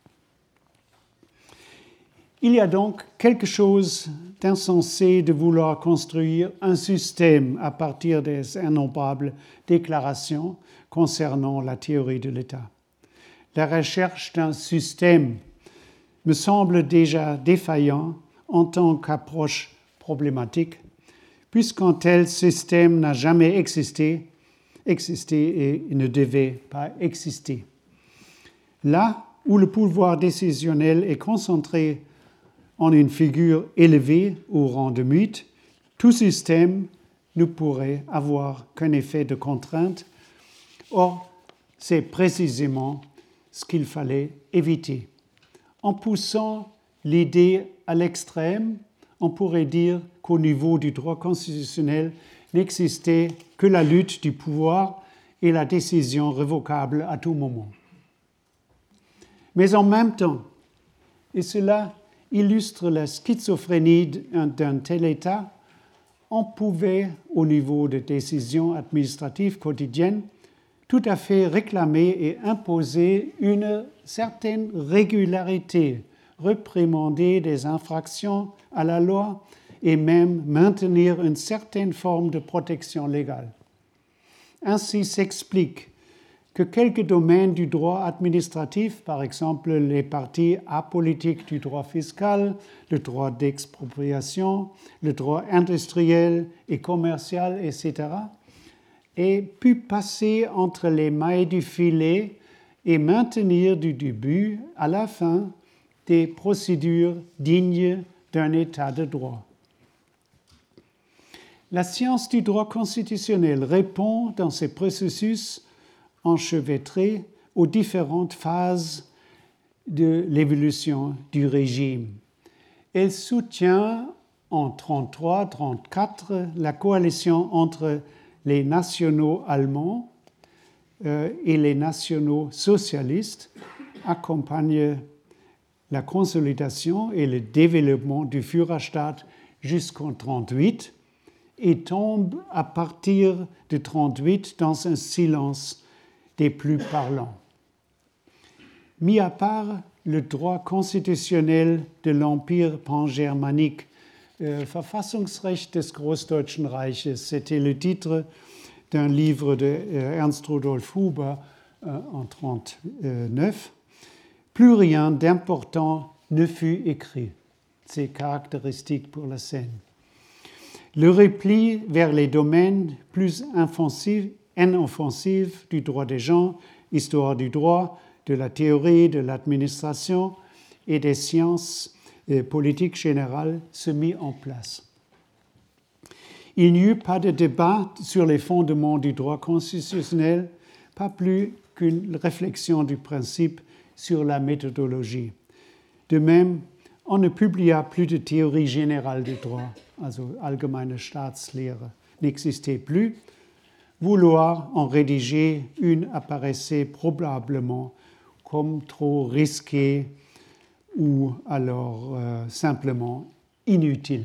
Il y a donc quelque chose d'insensé de vouloir construire un système à partir des innombrables déclarations concernant la théorie de l'État. La recherche d'un système me semble déjà défaillant en tant qu'approche problématique, puisqu'un tel système n'a jamais existé et ne devait pas exister. Là où le pouvoir décisionnel est concentré en une figure élevée au rang de mythe, tout système ne pourrait avoir qu'un effet de contrainte. Or, c'est précisément ce qu'il fallait éviter. En poussant l'idée à l'extrême, on pourrait dire qu'au niveau du droit constitutionnel n'existait que la lutte du pouvoir et la décision révocable à tout moment. Mais en même temps, et cela illustre la schizophrénie d'un tel État, on pouvait, au niveau de décisions administratives quotidiennes, tout à fait réclamer et imposer une certaine régularité, réprimander des infractions à la loi et même maintenir une certaine forme de protection légale. Ainsi s'explique que quelques domaines du droit administratif, par exemple les parties apolitiques du droit fiscal, le droit d'expropriation, le droit industriel et commercial, etc., aient pu passer entre les mailles du filet et maintenir du début à la fin des procédures dignes d'un état de droit. La science du droit constitutionnel répond dans ces processus enchevêtrés aux différentes phases de l'évolution du régime. Elle soutient en 1933-1934 la coalition entre les nationaux allemands et les nationaux socialistes, accompagne la consolidation et le développement du Führerstaat jusqu'en 1938 et tombe à partir de 1938 dans un silence des plus parlants. Mis à part le droit constitutionnel de l'Empire pangermanique, Verfassungsrecht des Großdeutschen Reiches, c'était le titre d'un livre de Ernst Rudolf Huber en 1939. Plus rien d'important ne fut écrit. C'est caractéristique pour la scène. Le repli vers les domaines plus inoffensifs du droit des gens, histoire du droit, de la théorie, de l'administration et des sciences politique générale se mit en place. Il n'y eut pas de débat sur les fondements du droit constitutionnel, pas plus qu'une réflexion du principe sur la méthodologie. De même, on ne publia plus de théorie générale du droit, also allgemeine Staatslehre n'existait plus. Vouloir en rédiger une apparaissait probablement comme trop risqué ou alors simplement inutile.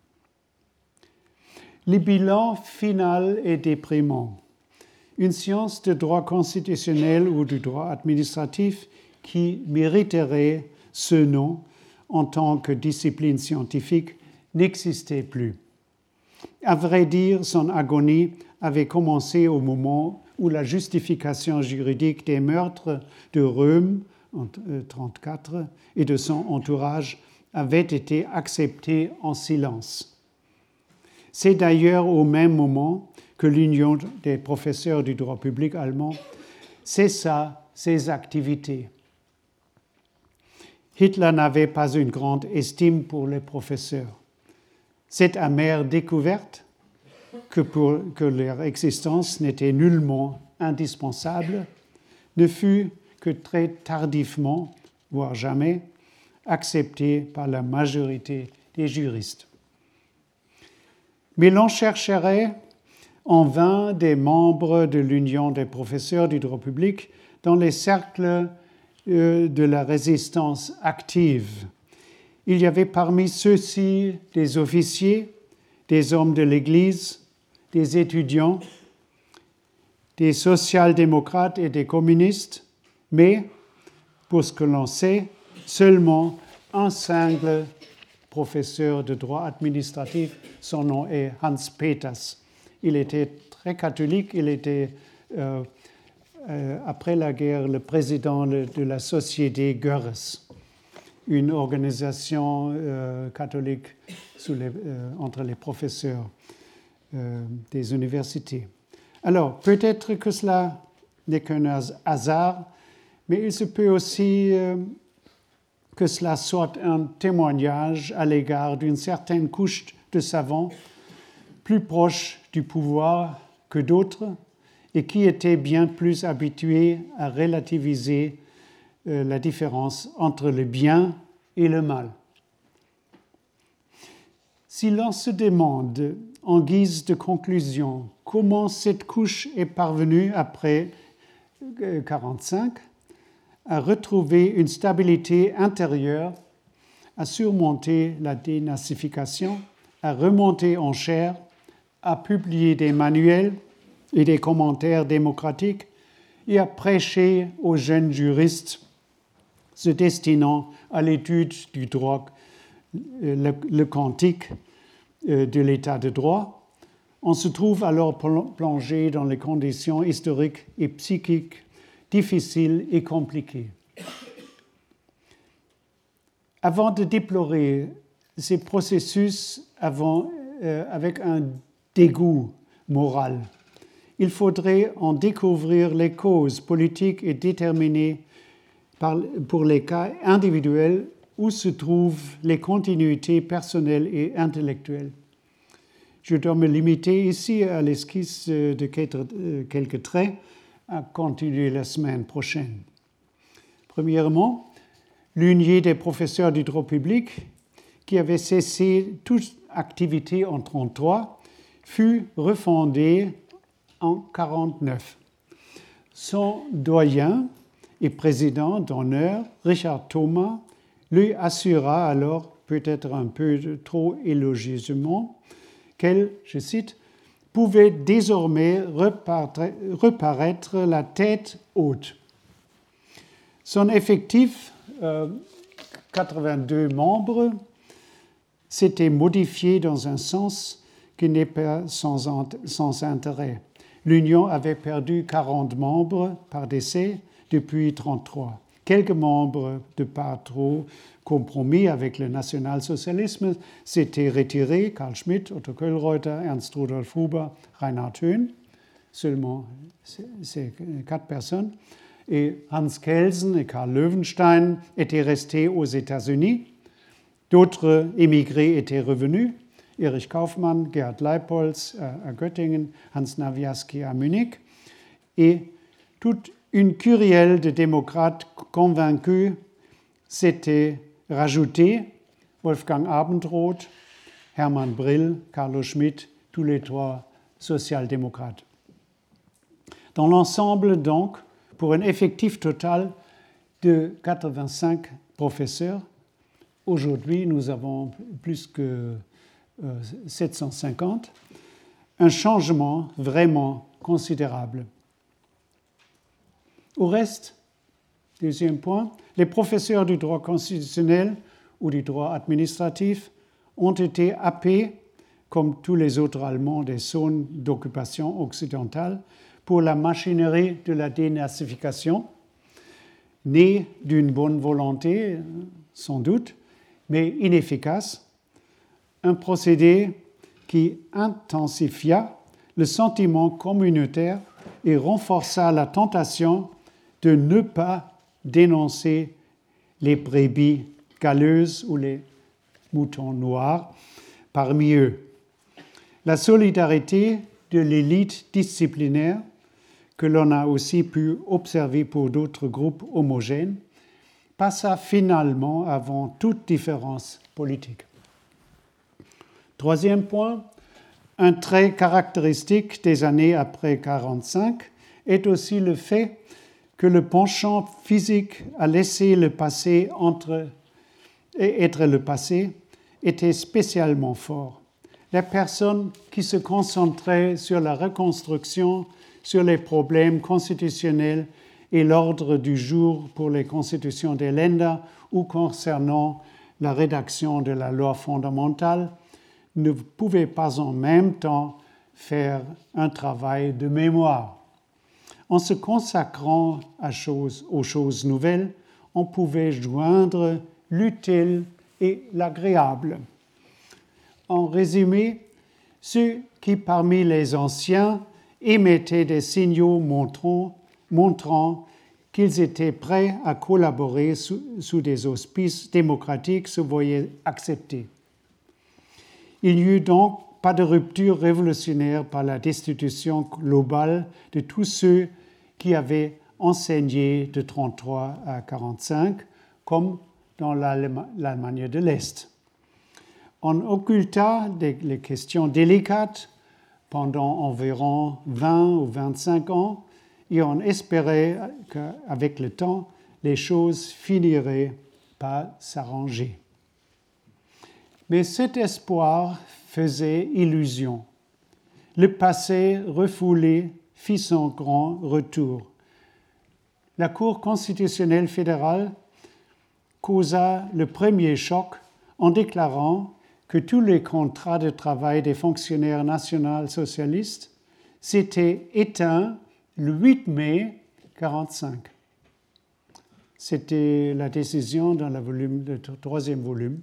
Le bilan final est déprimant. Une science de droit constitutionnel ou du droit administratif qui mériterait ce nom en tant que discipline scientifique n'existait plus. À vrai dire, son agonie avait commencé au moment où la justification juridique des meurtres de Röhm en 1934 et de son entourage avait été acceptée en silence. C'est d'ailleurs au même moment que l'Union des professeurs du droit public allemand cessa ses activités. Hitler n'avait pas une grande estime pour les professeurs. Cette amère découverte que leur existence n'était nullement indispensable ne fut que très tardivement, voire jamais, acceptée par la majorité des juristes. Mais l'on chercherait en vain des membres de l'Union des professeurs du droit public dans les cercles de la résistance active. Il y avait parmi ceux-ci des officiers, des hommes de l'Église, des étudiants, des social-démocrates et des communistes, mais, pour ce que l'on sait, seulement un single professeur de droit administratif, son nom est Hans Peters. Il était très catholique, il était, après la guerre, le président de la Société Görres, une organisation catholique entre les professeurs des universités. Alors, peut-être que cela n'est qu'un hasard, mais il se peut aussi que cela soit un témoignage à l'égard d'une certaine couche de savants plus proches du pouvoir que d'autres et qui étaient bien plus habitués à relativiser la différence entre le bien et le mal. Si l'on se demande, en guise de conclusion, comment cette couche est parvenue après 1945 à retrouver une stabilité intérieure, à surmonter la dénazification, à remonter en chair, à publier des manuels et des commentaires démocratiques et à prêcher aux jeunes juristes se destinant à l'étude du droit, le quantique de l'état de droit, on se trouve alors plongé dans les conditions historiques et psychiques difficiles et compliquées. Avant de déplorer ces processus avec un dégoût moral, il faudrait en découvrir les causes politiques et déterminer pour les cas individuels où se trouvent les continuités personnelles et intellectuelles. Je dois me limiter ici à l'esquisse de quelques traits à continuer la semaine prochaine. Premièrement, l'Union des professeurs du droit public, qui avait cessé toute activité en 1933, fut refondée en 1949. Son doyen et président d'honneur, Richard Thoma, lui assura alors, peut-être un peu trop élogieusement, qu'elle, je cite, pouvait désormais reparaître la tête haute. Son effectif, 82 membres, s'était modifié dans un sens qui n'est pas sans intérêt. L'Union avait perdu 40 membres par décès depuis 1933. Quelques membres, de pas trop compromis avec le national-socialisme, s'étaient retirés: Carl Schmitt, Otto Köhlreuter, Ernst Rudolf Huber, Reinhard Höhn, seulement ces 4 personnes. Et Hans Kelsen et Karl Löwenstein étaient restés aux États-Unis. D'autres émigrés étaient revenus, Erich Kaufmann, Gerhard Leipolz à Göttingen, Hans Nawiaski à Munich, et toute une kyrielle de démocrates convaincus s'était rajoutée, Wolfgang Abendroth, Hermann Brill, Carlo Schmitt, tous les trois social-démocrates. Dans l'ensemble, donc, pour un effectif total de 85 professeurs, aujourd'hui nous avons plus que 750, un changement vraiment considérable. Au reste, deuxième point, les professeurs du droit constitutionnel ou du droit administratif ont été happés, comme tous les autres Allemands des zones d'occupation occidentale, pour la machinerie de la dénazification, née d'une bonne volonté, sans doute, mais inefficace, un procédé qui intensifia le sentiment communautaire et renforça la tentation de ne pas dénoncer les brebis galeuses ou les moutons noirs parmi eux. La solidarité de l'élite disciplinaire, que l'on a aussi pu observer pour d'autres groupes homogènes, passa finalement avant toute différence politique. Troisième point, un trait caractéristique des années après 1945 est aussi le fait que le penchant physique à laisser le passé être le passé était spécialement fort. Les personnes qui se concentraient sur la reconstruction, sur les problèmes constitutionnels et l'ordre du jour pour les constitutions des Länder ou concernant la rédaction de la loi fondamentale ne pouvaient pas en même temps faire un travail de mémoire. En se consacrant aux choses nouvelles, on pouvait joindre l'utile et l'agréable. En résumé, ceux qui parmi les anciens émettaient des signaux montrant qu'ils étaient prêts à collaborer sous des auspices démocratiques se voyaient acceptés. Il n'y eut donc pas de rupture révolutionnaire par la destitution globale de tous ceux qui avaient enseigné de 1933 à 1945, comme dans l'Allemagne de l'Est. On occulta les questions délicates pendant environ 20 ou 25 ans et on espérait qu'avec le temps, les choses finiraient par s'arranger. Mais cet espoir faisait illusion. Le passé refoulé fit son grand retour. La Cour constitutionnelle fédérale causa le premier choc en déclarant que tous les contrats de travail des fonctionnaires national-socialistes s'étaient éteints le 8 mai 1945. C'était la décision dans le troisième volume,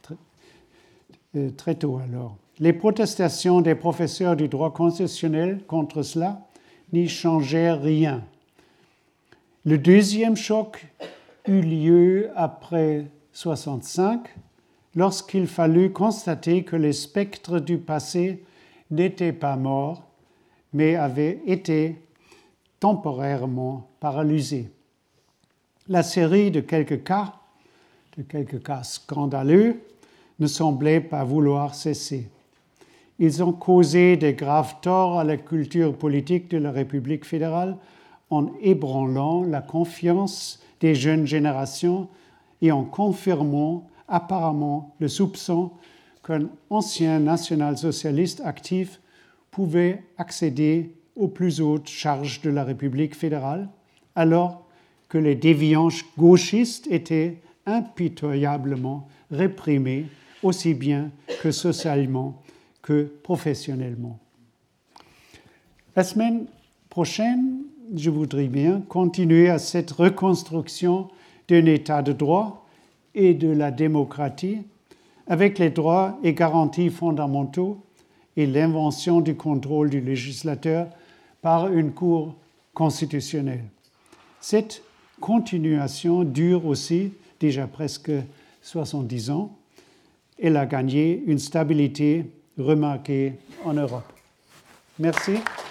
très tôt alors. Les protestations des professeurs du droit constitutionnel contre cela n'y changèrent rien. Le deuxième choc eut lieu après 1965, lorsqu'il fallut constater que les spectres du passé n'étaient pas morts, mais avaient été temporairement paralysés. La série de quelques cas scandaleux, ne semblait pas vouloir cesser. Ils ont causé de graves torts à la culture politique de la République fédérale en ébranlant la confiance des jeunes générations et en confirmant apparemment le soupçon qu'un ancien national-socialiste actif pouvait accéder aux plus hautes charges de la République fédérale, alors que les déviants gauchistes étaient impitoyablement réprimés aussi bien que socialement que professionnellement. La semaine prochaine, je voudrais bien continuer à cette reconstruction d'un état de droit et de la démocratie avec les droits et garanties fondamentaux et l'invention du contrôle du législateur par une cour constitutionnelle. Cette continuation dure aussi déjà presque 70 ans, elle a gagné une stabilité remarquée en Europe. Merci.